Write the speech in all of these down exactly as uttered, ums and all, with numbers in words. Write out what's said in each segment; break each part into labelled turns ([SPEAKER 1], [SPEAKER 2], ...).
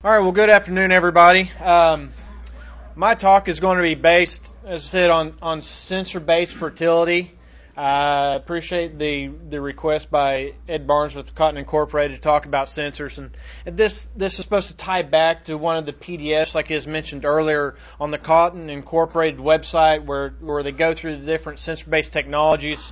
[SPEAKER 1] All right, well, good afternoon, everybody. Um, my talk is going to be based, as I said, on, on sensor-based fertility. I uh, appreciate the, the request by Ed Barnes with Cotton Incorporated to talk about sensors. And, and this this is supposed to tie back to one of the P D Fs, like is mentioned earlier, on the Cotton Incorporated website where, where they go through the different sensor-based technologies.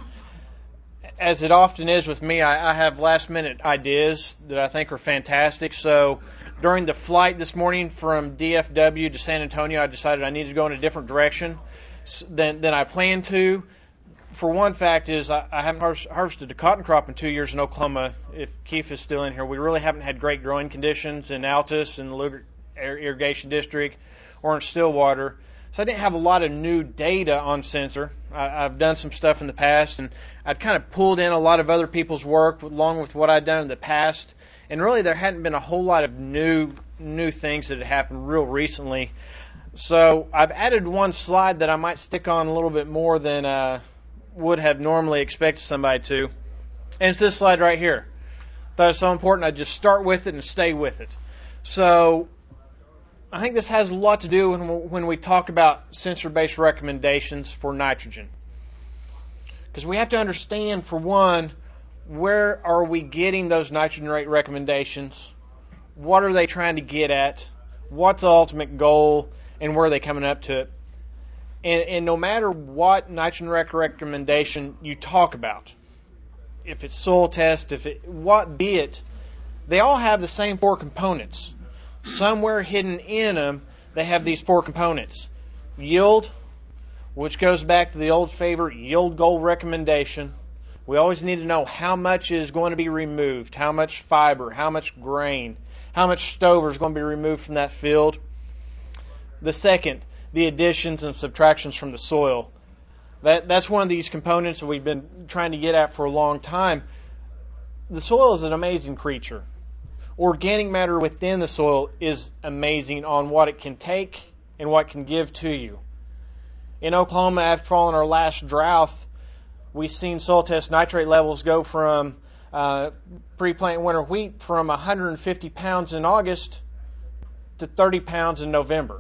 [SPEAKER 1] As it often is with me, I, I have last-minute ideas that I think are fantastic. So during the flight this morning from D F W to San Antonio, I decided I needed to go in a different direction than, than I planned to. For one fact is I, I haven't harvested a cotton crop in two years in Oklahoma. If Keith is still in here, we really haven't had great growing conditions in Altus and the Luger Irrigation District or in Stillwater. So I didn't have a lot of new data on sensor. I, I've done some stuff in the past, and I'd kind of pulled in a lot of other people's work along with what I'd done in the past. And really there hadn't been a whole lot of new new things that had happened real recently. So I've added one slide that I might stick on a little bit more than uh, would have normally expected somebody to. And it's this slide right here. Thought it was so important I'd just start with it and stay with it. So I think this has a lot to do when, when we talk about sensor-based recommendations for nitrogen. Because we have to understand, for one, where are we getting those nitrogen rate recommendations? What are they trying to get at? What's the ultimate goal? And where are they coming up to it? And, and no matter what nitrogen rec recommendation you talk about, if it's soil test, if it, what be it, they all have the same four components. Somewhere hidden in them, they have these four components. Yield, which goes back to the old favorite yield goal recommendation. We always need to know how much is going to be removed, how much fiber, how much grain, how much stover is going to be removed from that field. The second, the additions and subtractions from the soil. That, that's one of these components that we've been trying to get at for a long time. The soil is an amazing creature. Organic matter within the soil is amazing on what it can take and what it can give to you. In Oklahoma, after following our last drought, we've seen soil test nitrate levels go from uh, pre-plant winter wheat from one hundred fifty pounds in August to thirty pounds in November.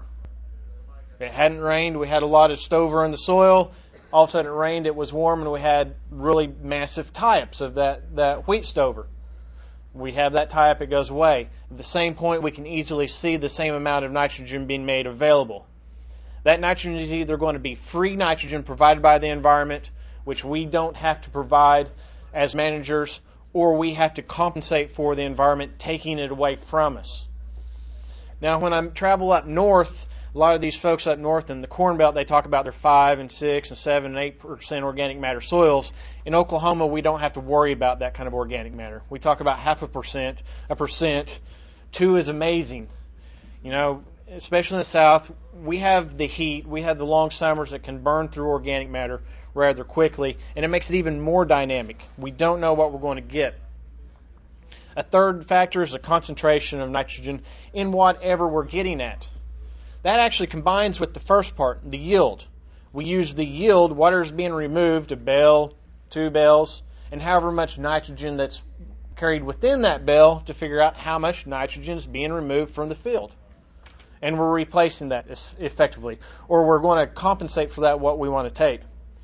[SPEAKER 1] It hadn't rained. We had a lot of stover in the soil. All of a sudden it rained. It was warm, and we had really massive tie-ups of that, that wheat stover. We have that tie-up, it goes away. At the same point, we can easily see the same amount of nitrogen being made available. That nitrogen is either going to be free nitrogen provided by the environment, which we don't have to provide as managers, or we have to compensate for the environment taking it away from us. Now, when I travel up north, a lot of these folks up north in the Corn Belt, they talk about their five and six and seven and eight percent organic matter soils. In Oklahoma, we don't have to worry about that kind of organic matter. We talk about half a percent, a percent. Two is amazing. You know, especially in the South, we have the heat, we have the long summers that can burn through organic matter rather quickly, and it makes it even more dynamic. We don't know what we're going to get. A third factor is the concentration of nitrogen in whatever we're getting at. That actually combines with the first part, the yield. We use the yield, whatever's being removed, a bale, two bales, and however much nitrogen that's carried within that bale to figure out how much nitrogen is being removed from the field. And we're replacing that effectively. Or we're going to compensate for that what we want to take.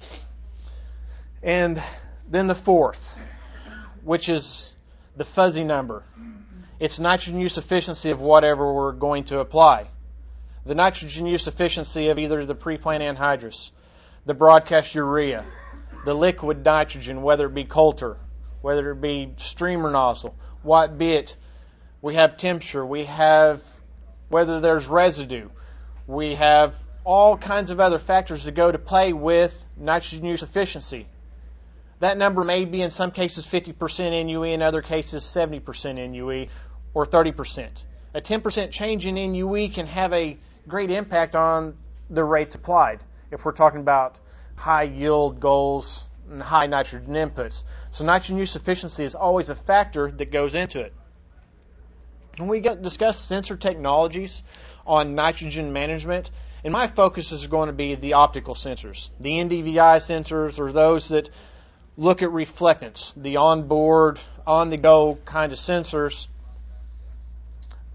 [SPEAKER 1] And then the fourth, which is the fuzzy number. It's nitrogen use efficiency of whatever we're going to apply. The nitrogen use efficiency of either the pre-plant anhydrous, the broadcast urea, the liquid nitrogen, whether it be Coulter, whether it be streamer nozzle, what be it. We have temperature, we have whether there's residue, we have all kinds of other factors that go to play with nitrogen use efficiency. That number may be in some cases fifty percent N U E, in other cases seventy percent N U E, or thirty percent. A ten percent change in N U E can have a great impact on the rates applied if we're talking about high yield goals and high nitrogen inputs. So nitrogen use efficiency is always a factor that goes into it. When we get, discuss sensor technologies on nitrogen management, and my focus is going to be the optical sensors. The N D V I sensors are those that look at reflectance, the onboard, on-the-go kind of sensors.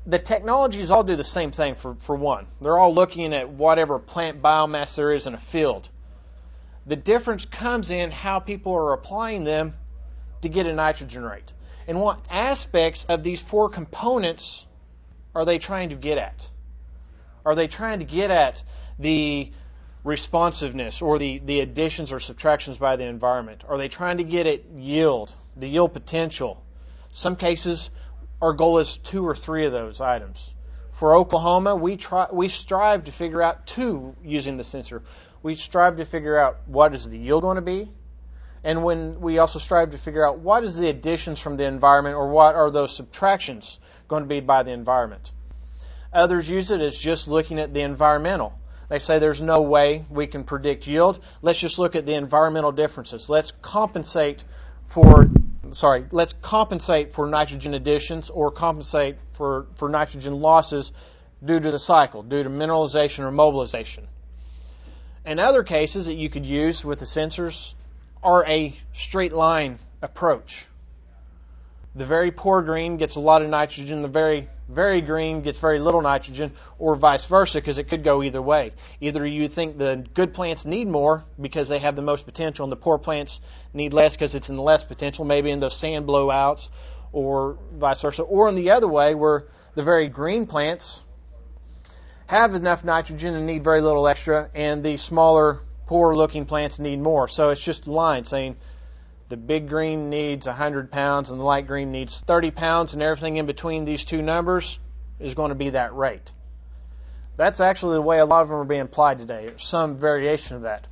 [SPEAKER 1] the technologies all do the same thing for, for one. They're all looking at whatever plant biomass there is in a field. The difference comes in how people are applying them to get a nitrogen rate. And what aspects of these four components are they trying to get at? Are they trying to get at the responsiveness or the, the additions or subtractions by the environment? Are they trying to get at yield, the yield potential? Some cases, our goal is two or three of those items. For Oklahoma, we try, we strive to figure out two using the sensor. We strive to figure out what is the yield going to be, and when we also strive to figure out what is the additions from the environment or what are those subtractions going to be by the environment. Others use it as just looking at the environmental. They say there's no way we can predict yield. Let's just look at the environmental differences. Let's compensate for sorry, let's compensate for nitrogen additions or compensate for, for nitrogen losses due to the cycle, due to mineralization or mobilization. In other cases that you could use with the sensors are a straight line approach. The very poor green gets a lot of nitrogen, the very, very green gets very little nitrogen, or vice versa, because it could go either way. Either you think the good plants need more because they have the most potential and the poor plants need less because it's in the less potential, maybe in those sand blowouts, or vice versa. Or in the other way, where the very green plants have enough nitrogen and need very little extra, and the smaller, poor-looking plants need more. So it's just a line saying the big green needs one hundred pounds and the light green needs thirty pounds, and everything in between these two numbers is going to be that rate. That's actually the way a lot of them are being applied today, or some variation of that.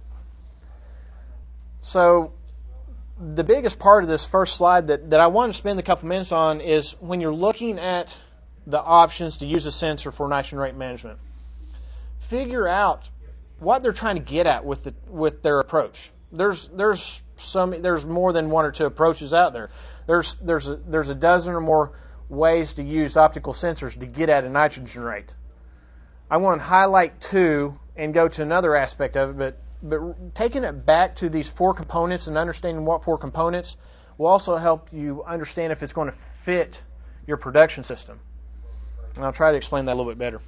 [SPEAKER 1] So the biggest part of this first slide that, that I want to spend a couple minutes on is when you're looking at the options to use a sensor for nitrogen rate management. Figure out what they're trying to get at with the with their approach. There's there's some there's more than one or two approaches out there. There's there's a, there's a dozen or more ways to use optical sensors to get at a nitrogen rate. I want to highlight two and go to another aspect of it, but but taking it back to these four components and understanding what four components will also help you understand if it's going to fit your production system. And I'll try to explain that a little bit better.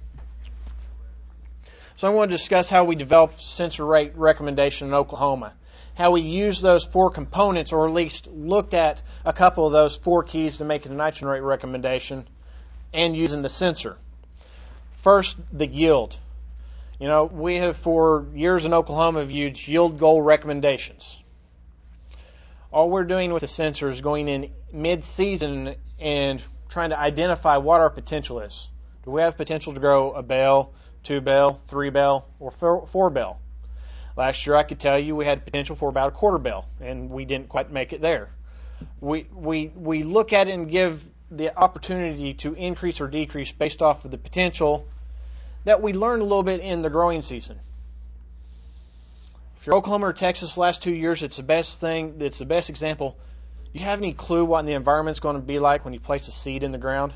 [SPEAKER 1] So I want to discuss how we developed sensor rate recommendation in Oklahoma, how we use those four components, or at least looked at a couple of those four keys to making a nitrogen rate recommendation and using the sensor. First, the yield. You know, we have for years in Oklahoma viewed yield goal recommendations. All we're doing with the sensor is going in mid-season and trying to identify what our potential is. Do we have potential to grow a bale, two bale, three bale, or four, four bale? Last year I could tell you we had potential for about a quarter bale, and we didn't quite make it there. We we we look at it and give the opportunity to increase or decrease based off of the potential that we learned a little bit in the growing season. If you're Oklahoma or Texas the last two years, it's the best thing, it's the best example. Do you have any clue what the environment's going to be like when you place a seed in the ground?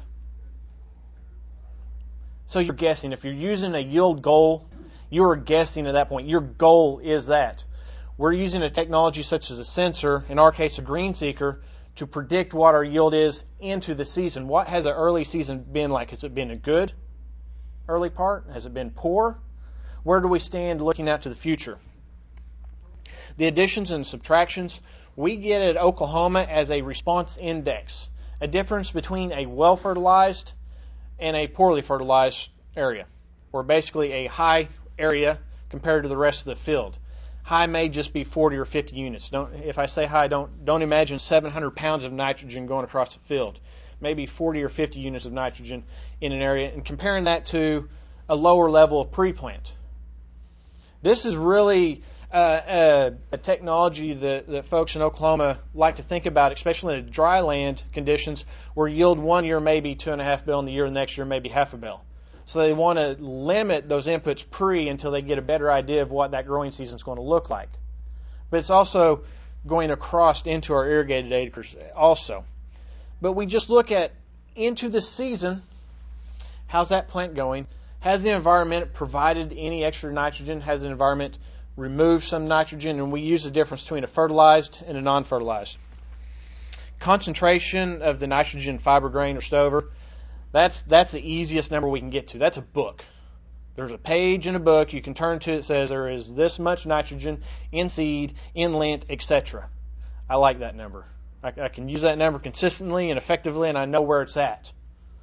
[SPEAKER 1] So you're guessing. If you're using a yield goal, you're guessing at that point. Your goal is that. We're using a technology such as a sensor, in our case a green seeker, to predict what our yield is into the season. What has the early season been like? Has it been a good early part? Has it been poor? Where do we stand looking out to the future? The additions and subtractions, we get at Oklahoma as a response index, a difference between a well-fertilized and a poorly fertilized area, or basically a high area compared to the rest of the field. High may just be forty or fifty units. Don't, if I say high, don't don't imagine seven hundred pounds of nitrogen going across the field. Maybe forty or fifty units of nitrogen in an area, and comparing that to a lower level of pre-plant. This is really uh, a, a technology that, that folks in Oklahoma like to think about, especially in dry land conditions, where yield one year may be two and a half bale, and the year next year may be half a bale. So they want to limit those inputs pre until they get a better idea of what that growing season is going to look like. But it's also going across into our irrigated acres also. But we just look at into the season, how's that plant going? Has the environment provided any extra nitrogen? Has the environment removed some nitrogen? And we use the difference between a fertilized and a non-fertilized. Concentration of the nitrogen fiber grain or stover. That's that's the easiest number we can get to. That's a book. There's a page in a book you can turn to that says there is this much nitrogen in seed, in lint, et cetera. I like that number. I, I can use that number consistently and effectively, and I know where it's at.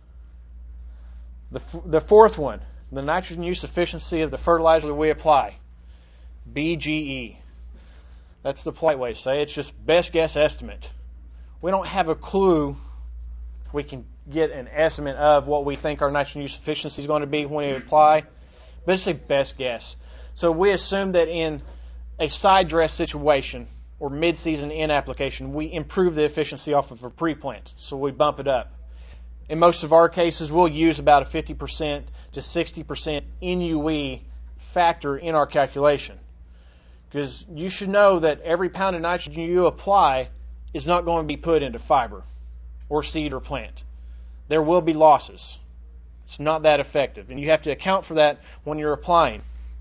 [SPEAKER 1] The, the fourth one, the nitrogen use efficiency of the fertilizer that we apply, B G E. That's the polite way to say it. It's just best guess estimate. We don't have a clue. We can get an estimate of what we think our nitrogen use efficiency is going to be when we apply, but it's a best guess. So we assume that in a side dress situation or mid-season in application, we improve the efficiency off of a pre-plant, so we bump it up. In most of our cases, we'll use about a fifty percent to sixty percent N U E factor in our calculation. Because you should know that every pound of nitrogen you apply is not going to be put into fiber or seed or plant. There will be losses. It's not that effective, and you have to account for that when you're applying.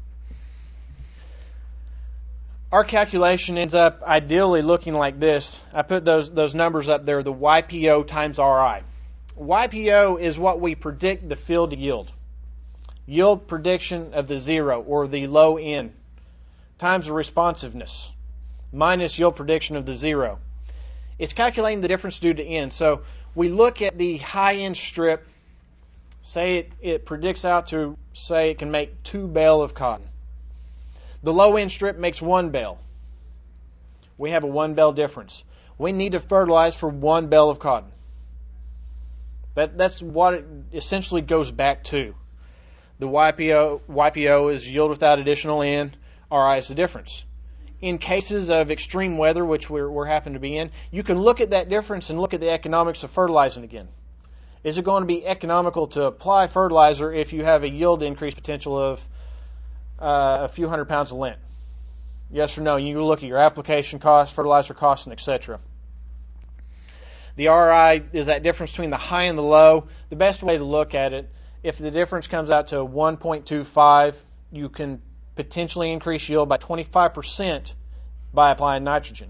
[SPEAKER 1] Our calculation ends up ideally looking like this. I put those those numbers up there, the Y P O times R I. Y P O is what we predict the field to yield. Yield prediction of the zero, or the low N, times the responsiveness, minus yield prediction of the zero. It's calculating the difference due to N. So we look at the high-end strip, say it, it predicts out to, say it can make two bale of cotton. The low-end strip makes one bale. We have a one bale difference. We need to fertilize for one bale of cotton. That, that's what it essentially goes back to. The Y P O, Y P O is yield without additional N. R I is the difference. In cases of extreme weather, which we're, we're happen to be in, you can look at that difference and look at the economics of fertilizing again. Is it going to be economical to apply fertilizer if you have a yield increase potential of uh, a few hundred pounds of lint? Yes or no? You look at your application costs, fertilizer costs, and et cetera. The R I is that difference between the high and the low. The best way to look at it, if the difference comes out to one point two five, you can potentially increase yield by twenty-five percent by applying nitrogen.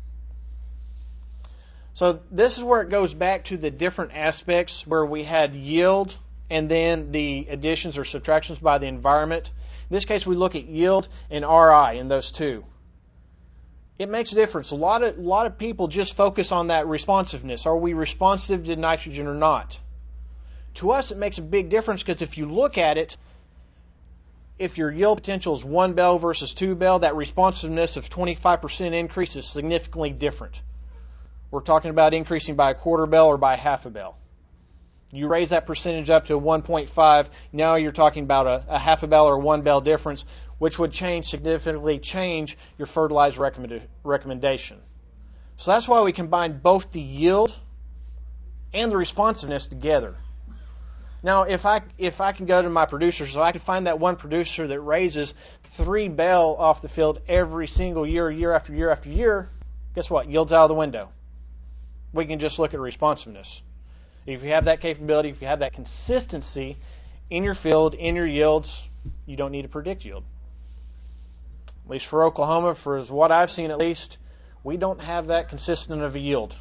[SPEAKER 1] So this is where it goes back to the different aspects where we had yield and then the additions or subtractions by the environment. In this case, we look at yield and R I in those two. It makes a difference. A lot of, a lot of people just focus on that responsiveness. Are we responsive to nitrogen or not? To us, it makes a big difference because if you look at it, if your yield potential is one bale versus two bale, that responsiveness of twenty-five percent increase is significantly different. We're talking about increasing by a quarter bale or by half a bale. You raise that percentage up to one point five, now you're talking about a, a half a bale or one bale difference, which would change significantly change your fertilizer recommend, recommendation. So that's why we combine both the yield and the responsiveness together. Now, if I if I can go to my producers, so I can find that one producer that raises three bale off the field every single year, year after year after year, guess what? Yield's out of the window. We can just look at responsiveness. If you have that capability, if you have that consistency in your field, in your yields, you don't need to predict yield. At least for Oklahoma, for what I've seen at least, we don't have that consistent of a yield.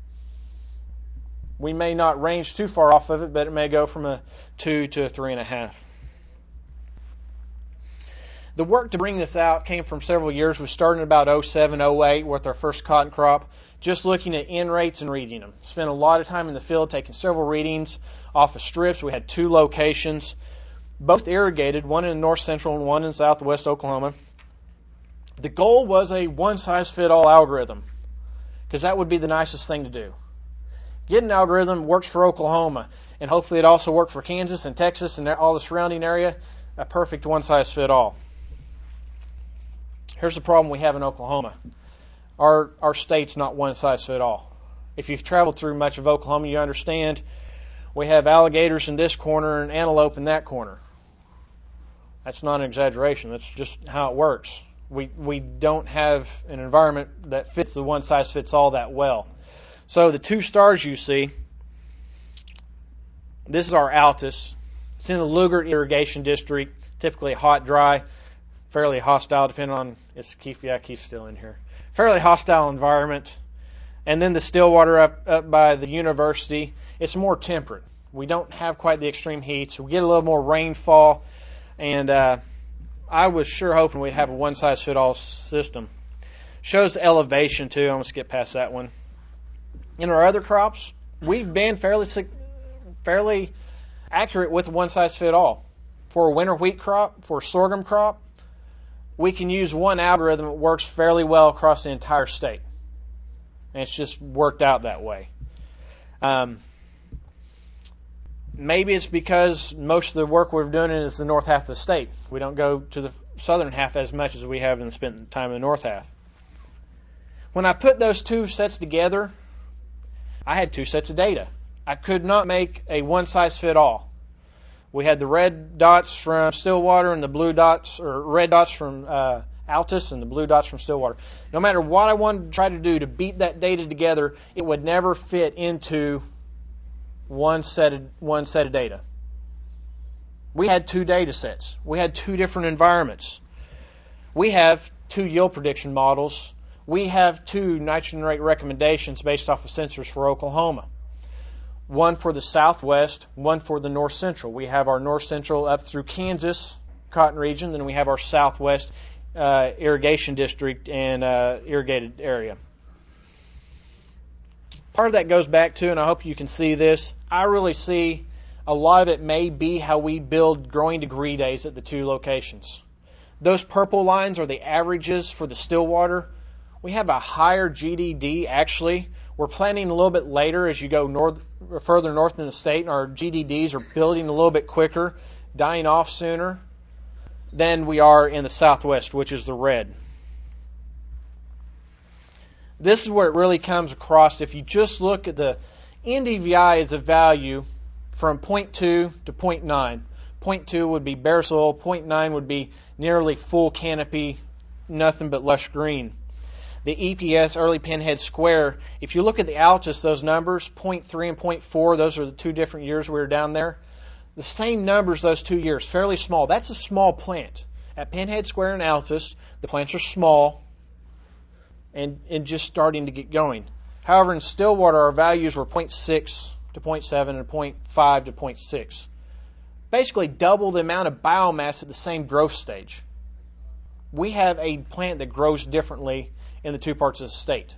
[SPEAKER 1] We may not range too far off of it, but it may go from a two to a three and a half. The work to bring this out came from several years. We started in about oh seven, oh eight with our first cotton crop, just looking at N rates and reading them. Spent a lot of time in the field taking several readings off of strips. We had two locations, both irrigated, one in north central and one in southwest Oklahoma. The goal was a one-size-fit-all algorithm, because that would be the nicest thing to do. Get an algorithm works for Oklahoma, and hopefully it also worked for Kansas and Texas and all the surrounding area, a perfect one-size-fit-all. Here's the problem we have in Oklahoma. Our, our state's not one-size-fit-all. If you've traveled through much of Oklahoma, you understand we have alligators in this corner and antelope in that corner. That's not an exaggeration. That's just how it works. We, we don't have an environment that fits the one-size-fits-all that well. So the two stars you see, this is our Altus. It's in the Lugert Irrigation District, typically hot, dry, fairly hostile, depending on, it's Keith, yeah, Keith's still in here. Fairly hostile environment. And then the Stillwater up, up by the university, it's more temperate. We don't have quite the extreme heats. We get a little more rainfall, and uh, I was sure hoping we'd have a one-size-fit-all system. Shows the elevation, too. I'm going to skip past that one. In our other crops, we've been fairly fairly accurate with one-size-fit-all. For a winter wheat crop, for a sorghum crop, we can use one algorithm that works fairly well across the entire state. And it's just worked out that way. Um, maybe it's because most of the work we're doing is the north half of the state. We don't go to the southern half as much as we have and spent time in the north half. When I put those two sets together, I had two sets of data. I could not make a one-size-fit-all. We had the red dots from Stillwater and the blue dots, or red dots from uh, Altus and the blue dots from Stillwater. No matter what I wanted to try to do to beat that data together, it would never fit into one set of, one set of data. We had two data sets. We had two different environments. We have two yield prediction models. We have two nitrogen rate recommendations based off of sensors for Oklahoma. One for the southwest, one for the north central. We have our north central up through Kansas cotton region, then we have our southwest uh, irrigation district and uh, irrigated area. Part of that goes back to, and I hope you can see this, I really see a lot of it may be how we build growing degree days at the two locations. Those purple lines are the averages for the Stillwater. We have a higher G D D actually. We're planting a little bit later as you go north, further north in the state, and our G D Ds are building a little bit quicker, dying off sooner than we are in the southwest, which is the red. This is where it really comes across. If you just look at the N D V I as a value from zero point two to zero point nine. zero point two would be bare soil, zero point nine would be nearly full canopy, nothing but lush green. The E P S, early pinhead square, if you look at the Altus, those numbers, zero point three and zero point four, those are the two different years we were down there. The same numbers those two years, fairly small. That's a small plant. At Pinhead Square and Altus, the plants are small and, and just starting to get going. However, in Stillwater, our values were zero point six to zero point seven and zero point five to zero point six. Basically double the amount of biomass at the same growth stage. We have a plant that grows differently in the two parts of the state.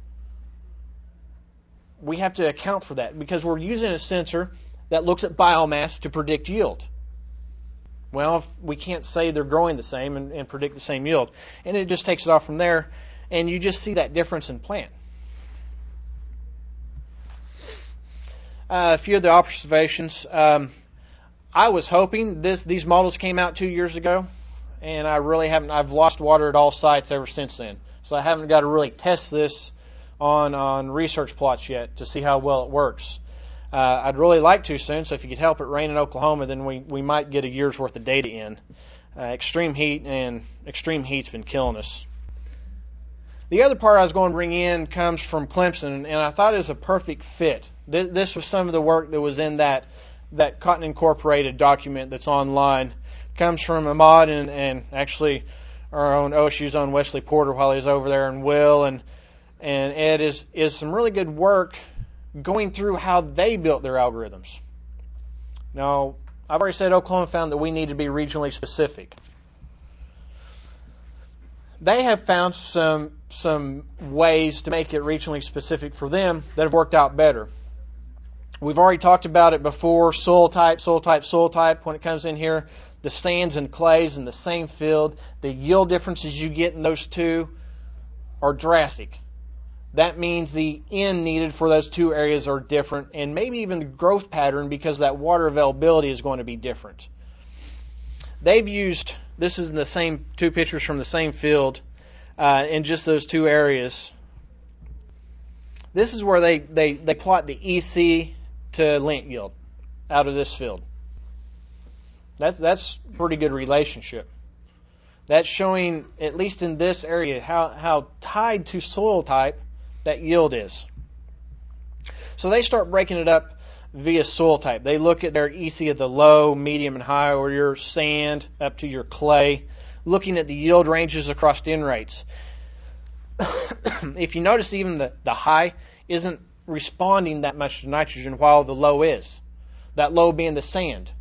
[SPEAKER 1] We have to account for that because we're using a sensor that looks at biomass to predict yield. Well, we can't say they're growing the same and, and predict the same yield. And it just takes it off from there, and you just see that difference in plant. Uh, a few of the observations. Um, I was hoping this these models came out two years ago, and I really haven't. I've lost water at all sites ever since then. So I haven't got to really test this on, on research plots yet to see how well it works. Uh, I'd really like to soon, so if you could help it rain in Oklahoma, then we, we might get a year's worth of data in. Uh, extreme heat and extreme heat's been killing us. The other part I was going to bring in comes from Clemson, and I thought it was a perfect fit. This, this was some of the work that was in that, that Cotton Incorporated document that's online. It comes from Ahmad and, and actually our own O S U's own Wesley Porter while he was over there, and Will and and Ed is is some really good work going through how they built their algorithms. Now, I've already said Oklahoma found that we need to be regionally specific. They have found some some ways to make it regionally specific for them that have worked out better. We've already talked about it before, soil type, soil type, soil type. When it comes in here, the sands and clays in the same field, the yield differences you get in those two are drastic. That means the N needed for those two areas are different, and maybe even the growth pattern, because that water availability is going to be different. They've used, this is in the same two pictures from the same field, uh, in just those two areas. This is where they, they, they plot the E C to lint yield out of this field. That, that's a pretty good relationship. That's showing, at least in this area, how, how tied to soil type that yield is. So they start breaking it up via soil type. They look at their E C at the low, medium, and high, or your sand up to your clay, looking at the yield ranges across N rates. If you notice, even the, the high isn't responding that much to nitrogen while the low is. That low being the sand.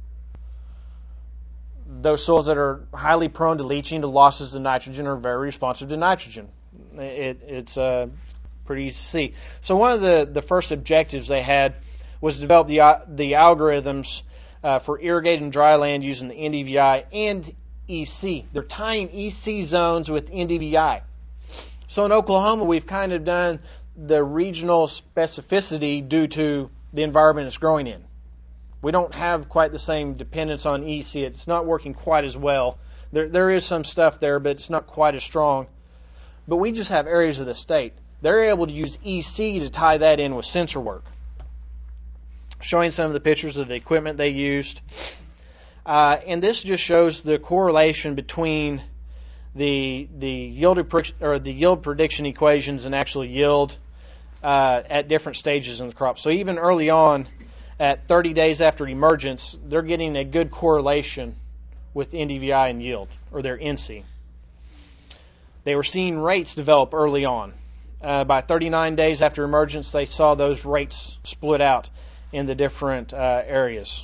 [SPEAKER 1] Those soils that are highly prone to leaching, to losses of nitrogen, are very responsive to nitrogen. It, it's uh, pretty easy to see. So one of the, the first objectives they had was to develop the, uh, the algorithms uh, for irrigating dry land using the N D V I and E C. They're tying E C zones with N D V I. So in Oklahoma, we've kind of done the regional specificity due to the environment it's growing in. We don't have quite the same dependence on E C. It's not working quite as well. There, there is some stuff there, but it's not quite as strong. But we just have areas of the state. They're able to use E C to tie that in with sensor work. Showing some of the pictures of the equipment they used. Uh, and this just shows the correlation between the the yield or the yield prediction equations and actual yield uh, at different stages in the crop. So even early on, at thirty days after emergence, they're getting a good correlation with N D V I and yield, or their N C. They were seeing rates develop early on. Uh, by thirty-nine days after emergence, they saw those rates split out in the different uh, areas.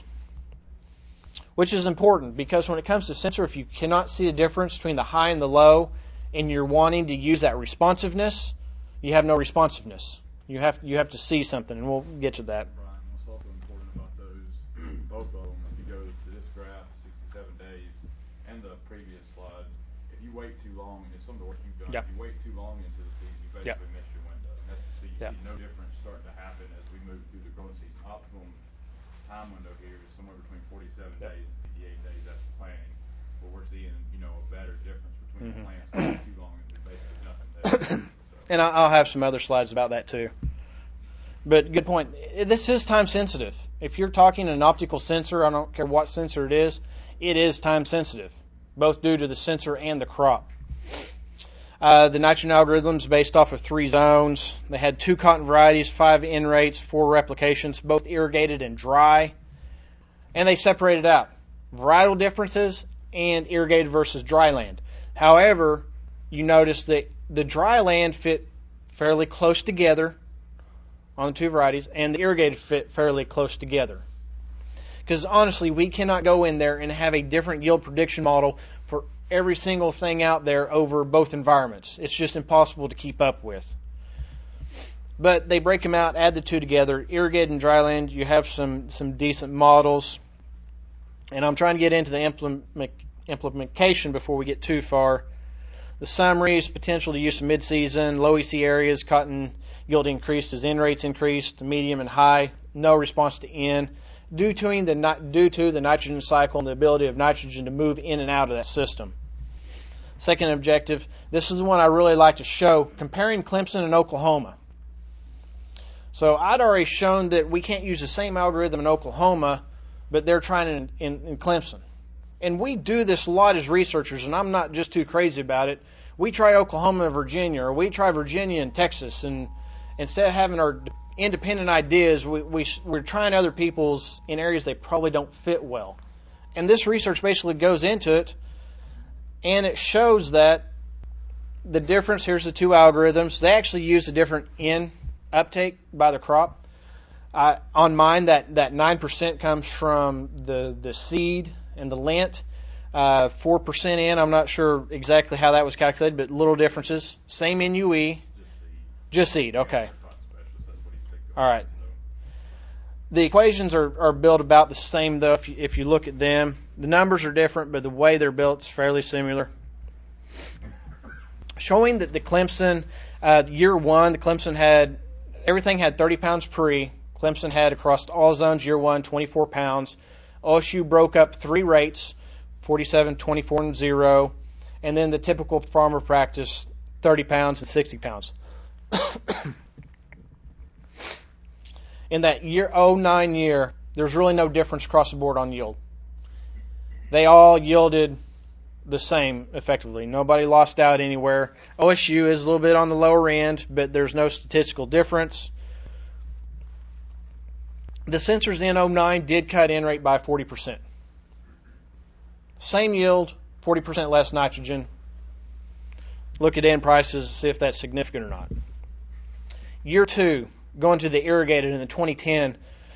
[SPEAKER 1] Which is important, because when it comes to sensor, if you cannot see the difference between the high and the low, and you're wanting to use that responsiveness, you have no responsiveness. You have you have to see something, and we'll get to that.
[SPEAKER 2] Brian, what's also important about those, both of them, if you go to this graph, sixty-seven days, and the previous slide, if you wait too long, it's some of the work you've done,
[SPEAKER 1] Yep.
[SPEAKER 2] if you wait too long into the season, you basically
[SPEAKER 1] Yep.
[SPEAKER 2] miss your window. And that's, so you
[SPEAKER 1] Yep.
[SPEAKER 2] see no difference starting to happen as we move through the growing season. Optimum time window here is somewhere between forty-seven
[SPEAKER 1] Yep.
[SPEAKER 2] days and fifty-eight days after planting, where we're seeing, you know, a better difference between
[SPEAKER 1] Mhm.
[SPEAKER 2] the plants waiting too long and there's basically nothing there. So.
[SPEAKER 1] And I'll have some other slides about that too. But good point. This is time sensitive. If you're talking an optical sensor, I don't care what sensor it is, it is time sensitive, both due to the sensor and the crop. Uh, the nitrogen algorithms based off of three zones. They had two cotton varieties, five N rates, four replications, both irrigated and dry. And they separated out varietal differences and irrigated versus dry land. However, you notice that the dry land fit fairly close together on the two varieties, and the irrigated fit fairly close together. Because honestly, we cannot go in there and have a different yield prediction model for every single thing out there over both environments. It's just impossible to keep up with. But they break them out, add the two together. Irrigated and dry land, you have some, some decent models. And I'm trying to get into the implement, implementation before we get too far. The summaries, potential to use some mid-season, low E C areas, cotton yield increased as N rates increased, medium and high, no response to N, due to the, due to the nitrogen cycle and the ability of nitrogen to move in and out of that system. Second objective, this is the one I really like to show, comparing Clemson and Oklahoma. So I'd already shown that we can't use the same algorithm in Oklahoma, but they're trying it in, in, in Clemson. And we do this a lot as researchers, and I'm not just too crazy about it. We try Oklahoma and Virginia, or we try Virginia and Texas, and instead of having our independent ideas, we, we, we're trying other people's in areas they probably don't fit well. And this research basically goes into it, and it shows that the difference, here's the two algorithms, they actually use a different N uptake by the crop. Uh, on mine, that, that nine percent comes from the, the seed and the lint. Uh, four percent in, I'm not sure exactly how that was calculated, but little differences. Same N U E. Just seed, okay. All right. The equations are, are built about the same, though, if you, if you look at them. The numbers are different, but the way they're built is fairly similar. Showing that the Clemson, uh, year one, the Clemson had, everything had thirty pounds pre. Clemson had across all zones, year one, twenty-four pounds. O S U broke up three rates, forty-seven, twenty-four, and zero. And then the typical farmer practice, thirty pounds and sixty pounds. In that year oh nine year, there's really no difference across the board on yield. They all yielded the same effectively. Nobody lost out anywhere. O S U is a little bit on the lower end, but there's no statistical difference. The sensors in oh nine did cut N rate by forty percent. Same yield, forty percent less nitrogen. Look at N prices, see if that's significant or not. Year two, going to the irrigated in the twenty ten,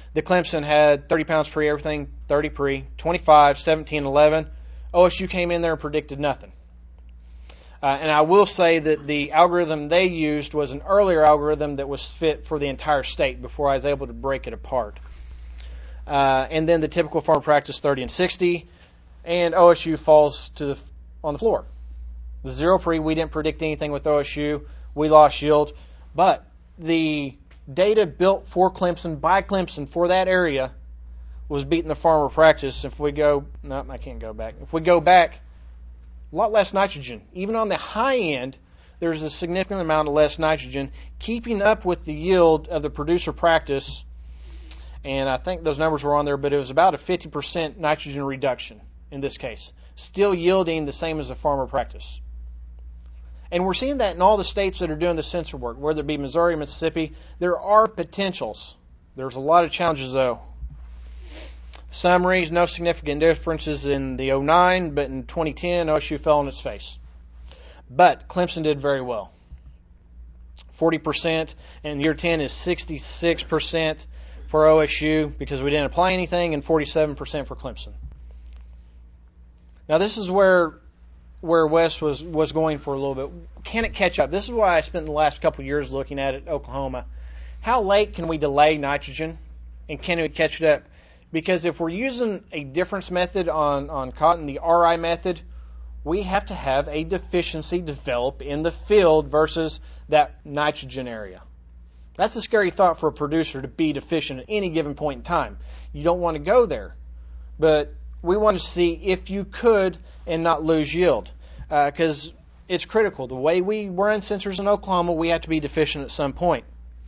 [SPEAKER 1] The Clemson had thirty pounds pre everything, thirty pre, twenty-five, seventeen, eleven. O S U came in there and predicted nothing. Uh, and I will say that the algorithm they used was an earlier algorithm that was fit for the entire state before I was able to break it apart. Uh, and then the typical farmer practice, thirty and sixty, and O S U falls to the, on the floor. The zero pre, we didn't predict anything with O S U. We lost yield. But the data built for Clemson, by Clemson, for that area, was beating the farmer practice. If we go, no, I can't go back. If we go back, a lot less nitrogen. Even on the high end, there's a significant amount of less nitrogen, keeping up with the yield of the producer practice. And I think those numbers were on there, but it was about a fifty percent nitrogen reduction in this case, still yielding the same as the farmer practice. And we're seeing that in all the states that are doing the sensor work, whether it be Missouri or Mississippi. There are potentials. There's a lot of challenges, though. Summaries, no significant differences in the oh nine, but in twenty ten, O S U fell on its face. But Clemson did very well. forty percent, and year ten is sixty-six percent for O S U because we didn't apply anything, and forty-seven percent for Clemson. Now this is where where Wes was, was going for a little bit. Can it catch up? This is why I spent the last couple of years looking at it at Oklahoma. How late can we delay nitrogen, and can we catch it up? Because if we're using a difference method on, on cotton, the R I method, we have to have a deficiency develop in the field versus that nitrogen area. That's a scary thought for a producer, to be deficient at any given point in time. You don't want to go there. But we want to see if you could and not lose yield, because uh, it's critical. The way we run sensors in Oklahoma, we have to be deficient at some point.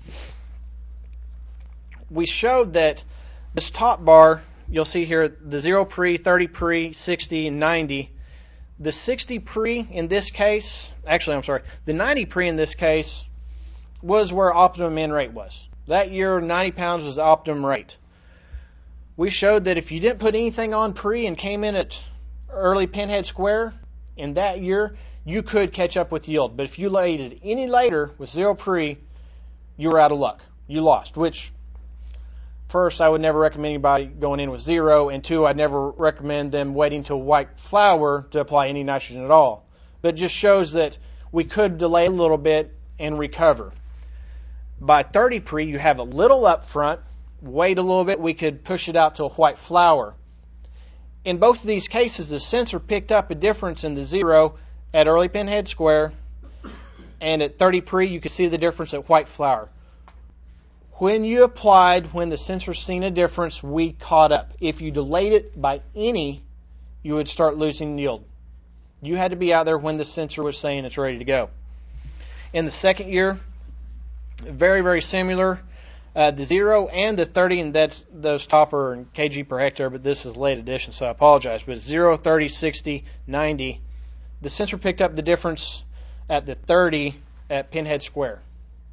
[SPEAKER 1] We showed that this top bar, you'll see here the zero pre, thirty pre, sixty, and ninety. The sixty pre in this case, actually I'm sorry, the ninety pre in this case was where optimum in rate was. That year, ninety pounds was the optimum rate. We showed that if you didn't put anything on pre and came in at early pinhead square in that year, you could catch up with yield. But if you laid it any later with zero pre, you were out of luck. You lost, which first, I would never recommend anybody going in with zero, and two, I'd never recommend them waiting till white flower to apply any nitrogen at all. But it just shows that we could delay a little bit and recover. By thirty pre, you have a little up front, wait a little bit, we could push it out to a white flower. In both of these cases, the sensor picked up a difference in the zero at early pinhead square, and at thirty pre, you could see the difference at white flower. When you applied, when the sensor seen a difference, we caught up. If you delayed it by any, you would start losing yield. You had to be out there when the sensor was saying it's ready to go. In the second year, very, very similar. Uh, the zero and the thirty, and that's those top are in kg per hectare, but this is late edition, so I apologize. But zero, thirty, sixty, ninety, the sensor picked up the difference at the thirty at pinhead square.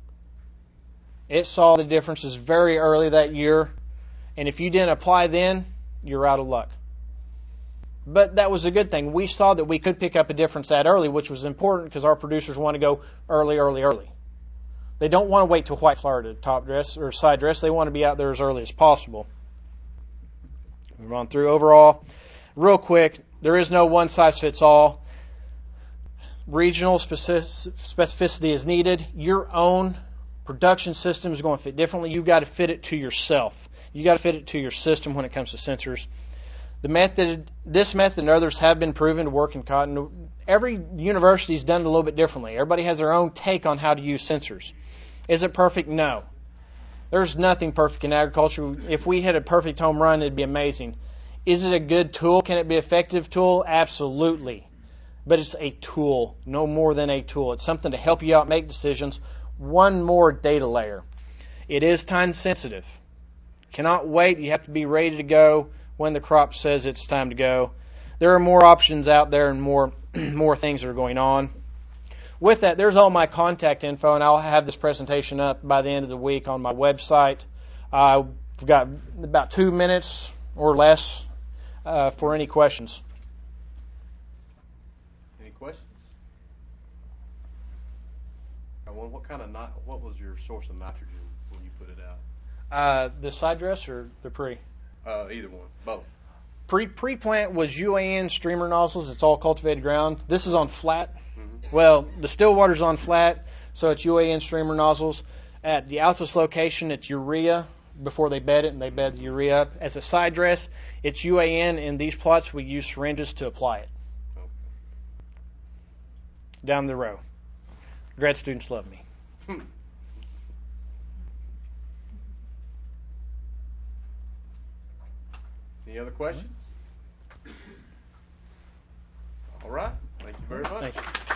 [SPEAKER 1] It saw the differences very early that year, and if you didn't apply then, you're out of luck. But that was a good thing. We saw that we could pick up a difference that early, which was important because our producers want to go early, early, early. They don't want to wait till white flower to top dress or side dress. They want to be out there as early as possible. Move on through overall. Real quick, there is no one size fits all. Regional specificity is needed. Your own production system is going to fit differently. You've got to fit it to yourself. You've got to fit it to your system when it comes to sensors. The method, this method and others have been proven to work in cotton. Every university has done it a little bit differently. Everybody has their own take on how to use sensors. Is it perfect? No. There's nothing perfect in agriculture. If we hit a perfect home run, it'd be amazing. Is it a good tool? Can it be an effective tool? Absolutely. But it's a tool, no more than a tool. It's something to help you out make decisions. One more data layer. It is time sensitive. Cannot wait. You have to be ready to go when the crop says it's time to go. There are more options out there and more more things that are going on. With that, there's all my contact info, and I'll have this presentation up by the end of the week on my website. Uh, I've got about two minutes or less uh, for any questions.
[SPEAKER 3] Any questions? Well, what kind of what was your source of nitrogen when you put it out?
[SPEAKER 1] Uh, the side dress or the pre?
[SPEAKER 3] Uh, either one, both.
[SPEAKER 1] Pre pre plant was U A N streamer nozzles. It's all cultivated ground. This is on flat.
[SPEAKER 3] Mm-hmm.
[SPEAKER 1] Well, the Stillwater's on flat, so it's U A N streamer nozzles. At the Altus location, it's urea before they bed it, and they bed the urea up. As a side dress, it's U A N. In these plots, we use syringes to apply it.
[SPEAKER 3] Okay.
[SPEAKER 1] Down the row. Grad students love me.
[SPEAKER 3] Hmm. Any other questions? All right. Thank you very much.
[SPEAKER 1] Thank you.